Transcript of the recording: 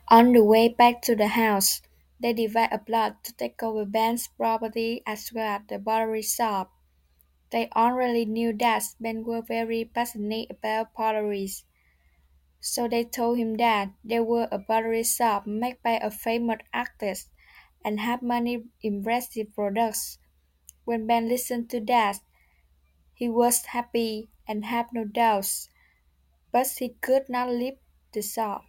On the way back to the house, they divide a plot to take over Ben's property as well as the pottery shop. They already knew that Ben was very passionate about pottery, so they told him that there were a pottery shop made by a famous artist and had many impressive products. When Ben listened to that, he was happy and had no doubts, but he could not leave the shop.